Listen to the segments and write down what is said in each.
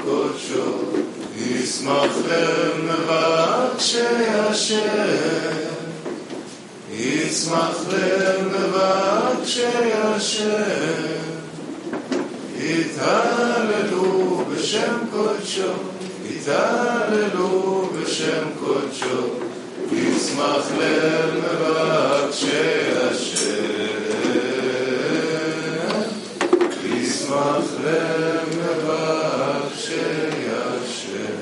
קודשו ישמח למבקשי השם ישמח למבקשי השם יתהללו בשם קודשו יתהללו בשם קודשו ישמח למבקשי השם ישמח למבקשי השם.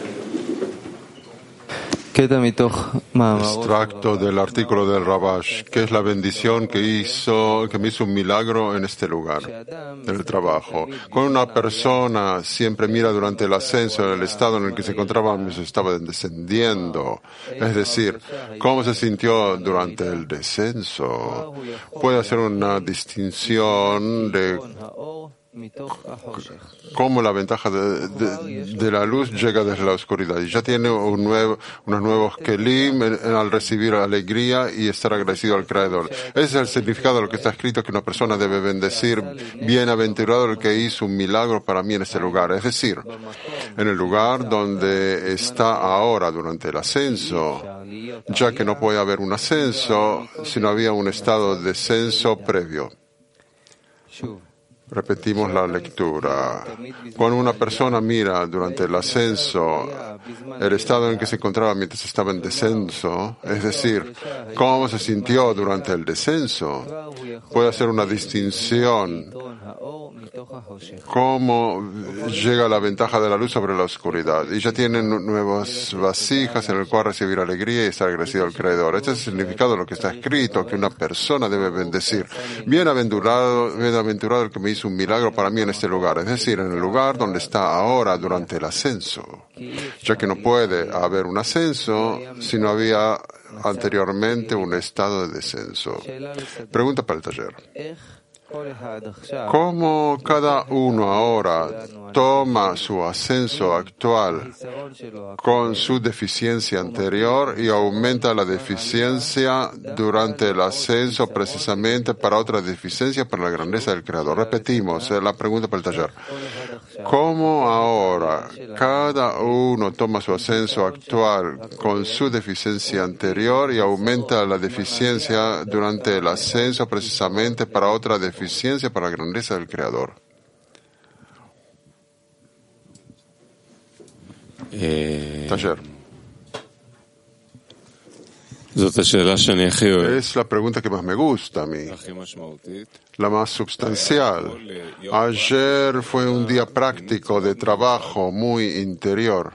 Extracto del artículo del Rabash, que es la bendición que me hizo un milagro en este lugar, en el trabajo. Cuando una persona siempre mira durante el ascenso, el estado en el que se encontraba, estaba descendiendo, es decir, cómo se sintió durante el descenso, puede hacer una distinción de cómo la ventaja de la luz llega desde la oscuridad. Y ya tiene unos nuevos kelim al recibir alegría y estar agradecido al Creador. Ese es el significado de lo que está escrito, que una persona debe bendecir: bienaventurado el que hizo un milagro para mí en este lugar. Es decir, en el lugar donde está ahora durante el ascenso, ya que no puede haber un ascenso si no había un estado de descenso previo. Repetimos la lectura. Cuando una persona mira durante el ascenso el estado en que se encontraba mientras estaba en descenso, es decir, cómo se sintió durante el descenso, puede hacer una distinción. Cómo llega la ventaja de la luz sobre la oscuridad. Y ya tienen nuevas vasijas en el cual recibir alegría y estar agradecido al Creador. Este es el significado de lo que está escrito, que una persona debe bendecir. Bienaventurado el que me hizo un milagro para mí en este lugar. Es decir, en el lugar donde está ahora durante el ascenso. Ya que no puede haber un ascenso si no había anteriormente un estado de descenso. Pregunta para el taller. ¿Cómo cada uno ahora toma su ascenso actual con su deficiencia anterior y aumenta la deficiencia durante el ascenso precisamente para otra deficiencia para la grandeza del Creador? Repetimos la pregunta para el taller. ¿Cómo ahora cada uno toma su ascenso actual con su deficiencia anterior y aumenta la deficiencia durante el ascenso precisamente para otra deficiencia para la grandeza del Creador? Taller. Es la pregunta que más me gusta a mí, la más sustancial. Ayer fue un día práctico de trabajo muy interior.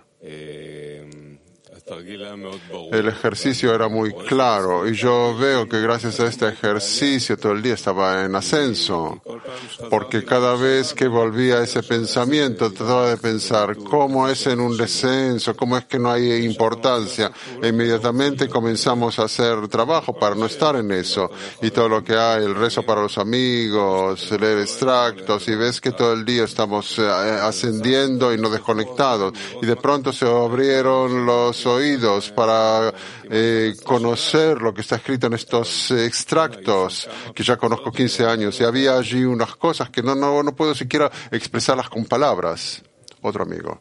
El ejercicio era muy claro y yo veo que gracias a este ejercicio todo el día estaba en ascenso, porque cada vez que volvía a ese pensamiento trataba de pensar cómo es en un descenso, cómo es que no hay importancia. E inmediatamente comenzamos a hacer trabajo para no estar en eso, y todo lo que hay, el rezo para los amigos, leer extractos, y ves que todo el día estamos ascendiendo y no desconectados, y de pronto se abrieron los oídos para conocer lo que está escrito en estos extractos, que ya conozco 15 años, y había allí unas cosas que no puedo siquiera expresarlas con palabras. Otro amigo.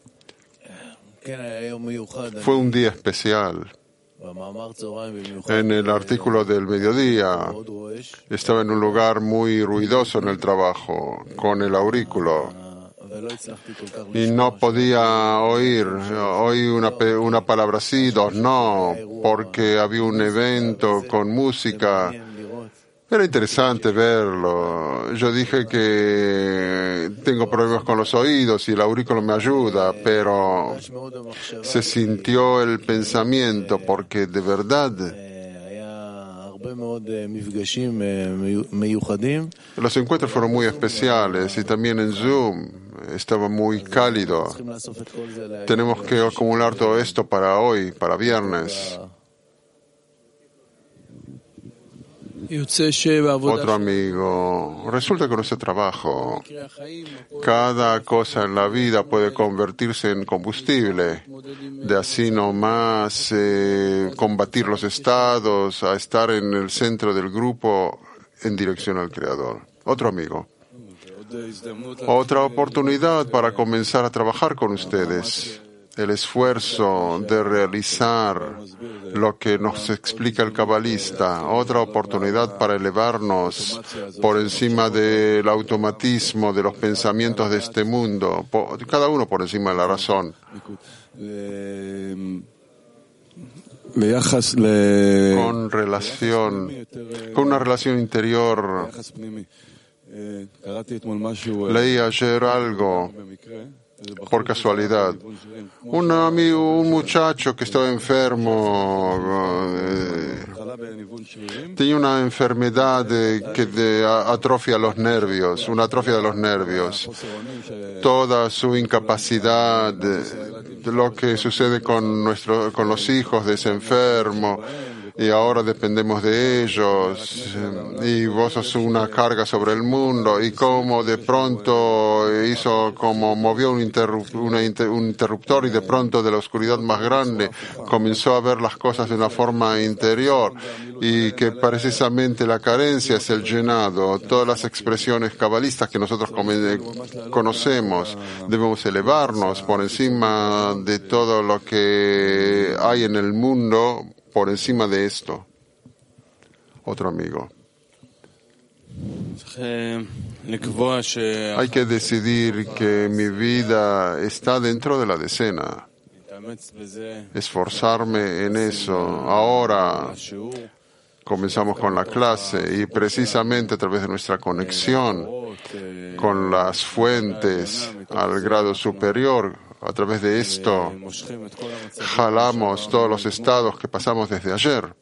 Fue un día especial. En el artículo del mediodía estaba en un lugar muy ruidoso en el trabajo, con el aurículo, y no podía oír una palabra sí, dos no, porque había un evento con música. Era interesante verlo. Yo dije que tengo problemas con los oídos y el aurículo me ayuda, pero se sintió el pensamiento, porque de verdad los encuentros fueron muy especiales, y también en Zoom estaba muy cálido. Tenemos que acumular todo esto para hoy, para viernes. Otro amigo. Resulta que con nuestro trabajo, cada cosa en la vida puede convertirse en combustible, de así nomás combatir los estados, a estar en el centro del grupo en dirección al Creador. Otro amigo. otra oportunidad para comenzar a trabajar con ustedes. El esfuerzo de realizar lo que nos explica el cabalista, otra oportunidad para elevarnos por encima del automatismo de los pensamientos de este mundo, cada uno por encima de la razón. Con una relación interior, leí ayer algo por casualidad. Un muchacho que estaba enfermo, tenía una enfermedad que atrofia los nervios, una atrofia de los nervios. Toda su incapacidad, de lo que sucede con los hijos de ese enfermo, y ahora dependemos de ellos, y vos sos una carga sobre el mundo, y como de pronto movió un interruptor, y de pronto de la oscuridad más grande comenzó a ver las cosas de una forma interior, y que precisamente la carencia es el llenado. Todas las expresiones cabalistas que nosotros conocemos, debemos elevarnos por encima de todo lo que hay en el mundo, por encima de esto. Otro amigo. Hay que decidir que mi vida está dentro de la decena. Esforzarme en eso. Ahora comenzamos con la clase y precisamente a través de nuestra conexión con las fuentes al grado superior, a través de esto jalamos todos los estados que pasamos desde ayer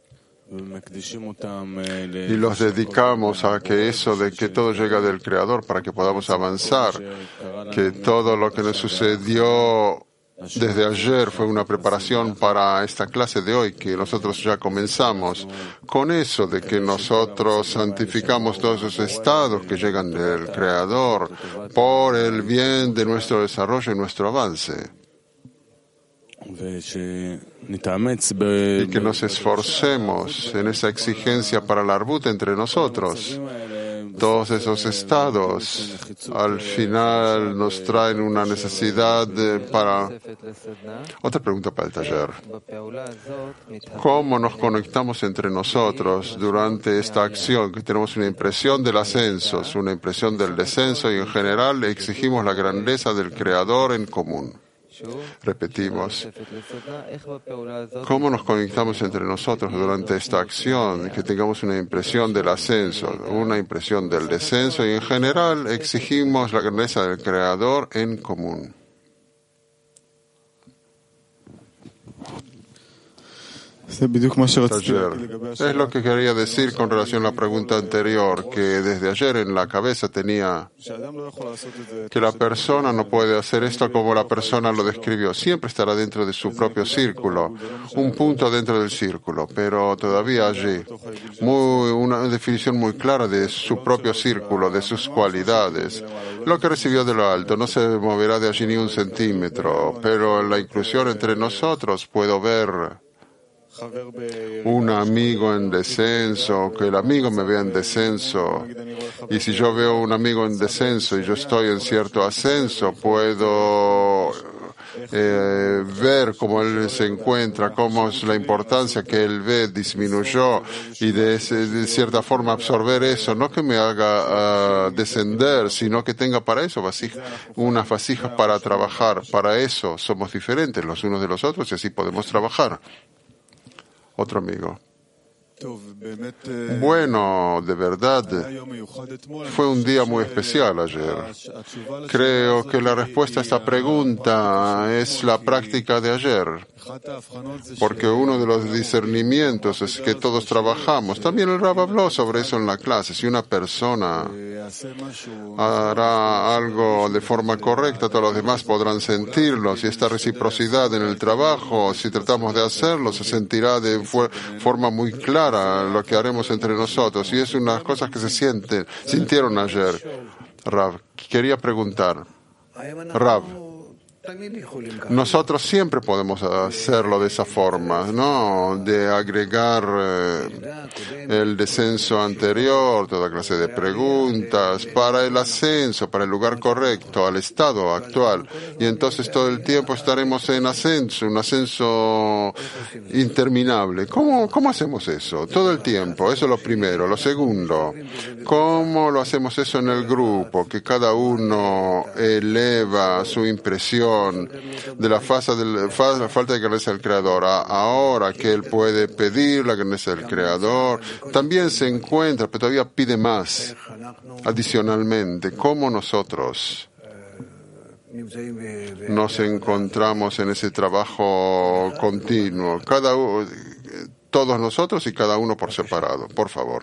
y los dedicamos a que eso de que todo llega del Creador para que podamos avanzar, que todo lo que nos sucedió desde ayer fue una preparación para esta clase de hoy, que nosotros ya comenzamos con eso de que nosotros santificamos todos esos estados que llegan del Creador por el bien de nuestro desarrollo y nuestro avance. Y que nos esforcemos en esa exigencia para la arbut entre nosotros. Todos esos estados al final nos traen una necesidad para... Otra pregunta para el taller. ¿Cómo nos conectamos entre nosotros durante esta acción? Que tenemos una impresión del ascenso, una impresión del descenso y en general exigimos la grandeza del Creador en común. Repetimos, ¿cómo nos conectamos entre nosotros durante esta acción? Que tengamos una impresión del ascenso, una impresión del descenso y en general exigimos la grandeza del Creador en común. Taller. Es lo que quería decir con relación a la pregunta anterior, que desde ayer en la cabeza tenía que la persona no puede hacer esto como la persona lo describió. Siempre estará dentro de su propio círculo, un punto dentro del círculo, pero todavía allí. Una definición muy clara de su propio círculo, de sus cualidades. Lo que recibió de lo alto no se moverá de allí ni un centímetro, pero en la inclusión entre nosotros puedo ver un amigo en descenso, que el amigo me vea en descenso, y si yo veo un amigo en descenso y yo estoy en cierto ascenso, puedo ver cómo él se encuentra, cómo es la importancia que él ve disminuyó y de cierta forma absorber eso, no que me haga descender, sino que tenga para eso unas vasijas para trabajar. Para eso somos diferentes los unos de los otros y así podemos trabajar. Otro amigo. Bueno, de verdad, fue un día muy especial ayer. Creo que la respuesta a esta pregunta es la práctica de ayer, porque uno de los discernimientos es que todos trabajamos. También el Rab habló sobre eso en la clase. Si una persona hará algo de forma correcta, todos los demás podrán sentirlo. Si esta reciprocidad en el trabajo, si tratamos de hacerlo, se sentirá de forma muy clara lo que haremos entre nosotros. Y es una de las cosas que se sintieron ayer. Rav, quería preguntar. Rav, Nosotros siempre podemos hacerlo de esa forma, ¿no? De agregar el descenso anterior, toda clase de preguntas, para el ascenso, para el lugar correcto, al estado actual. Y entonces todo el tiempo estaremos en ascenso, un ascenso interminable. ¿Cómo hacemos eso? Todo el tiempo. Eso es lo primero. Lo segundo, ¿cómo lo hacemos eso en el grupo? Que cada uno eleva su impresión de la falta de grandeza del Creador. Ahora que él puede pedir la grandeza del Creador, también se encuentra, pero todavía pide más. Adicionalmente, ¿cómo nosotros nos encontramos en ese trabajo continuo? Todos nosotros y cada uno por separado. Por favor.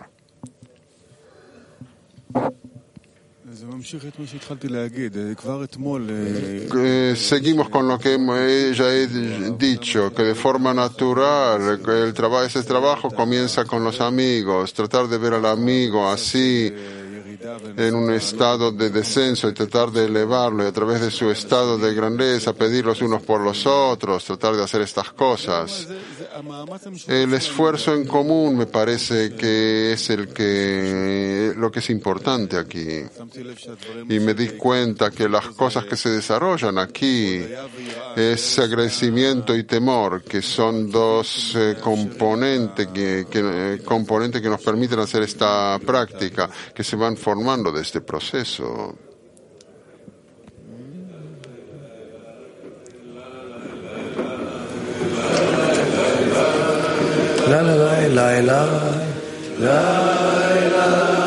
Seguimos con lo que ya he dicho, que de forma natural ese trabajo comienza con los amigos, tratar de ver al amigo así en un estado de descenso y tratar de elevarlo y a través de su estado de grandeza pedir los unos por los otros, tratar de hacer estas cosas. El esfuerzo en común me parece que es lo que es importante aquí. Y me di cuenta que las cosas que se desarrollan aquí es agradecimiento y temor, que son dos componentes que nos permiten hacer esta práctica, que se van formando de este proceso. La la la la la la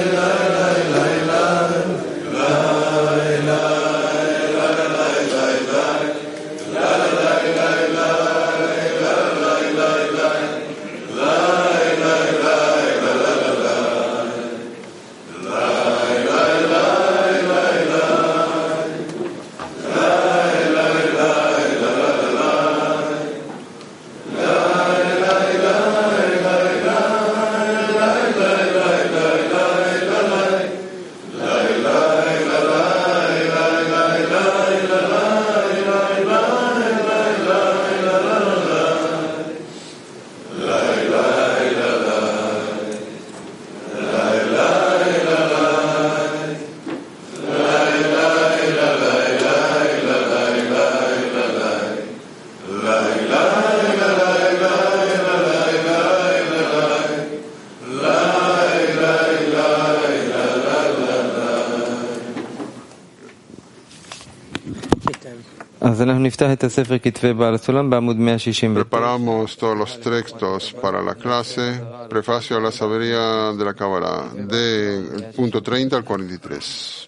Preparamos todos los textos para la clase. Prefacio a la sabiduría de la Kabbalah, del punto 30 al 43.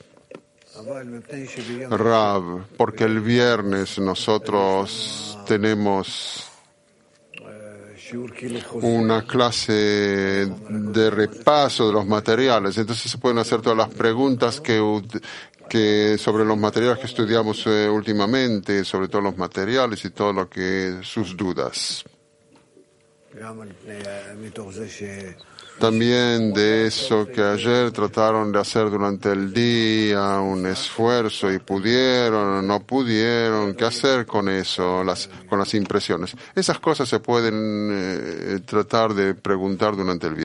Rav, porque el viernes nosotros tenemos una clase de repaso de los materiales, entonces se pueden hacer todas las preguntas que sobre los materiales que estudiamos últimamente, sobre todos los materiales y todo lo que sus dudas. También de eso que ayer trataron de hacer durante el día, un esfuerzo y pudieron o no pudieron, ¿qué hacer con eso, con las impresiones? Esas cosas se pueden tratar de preguntar durante el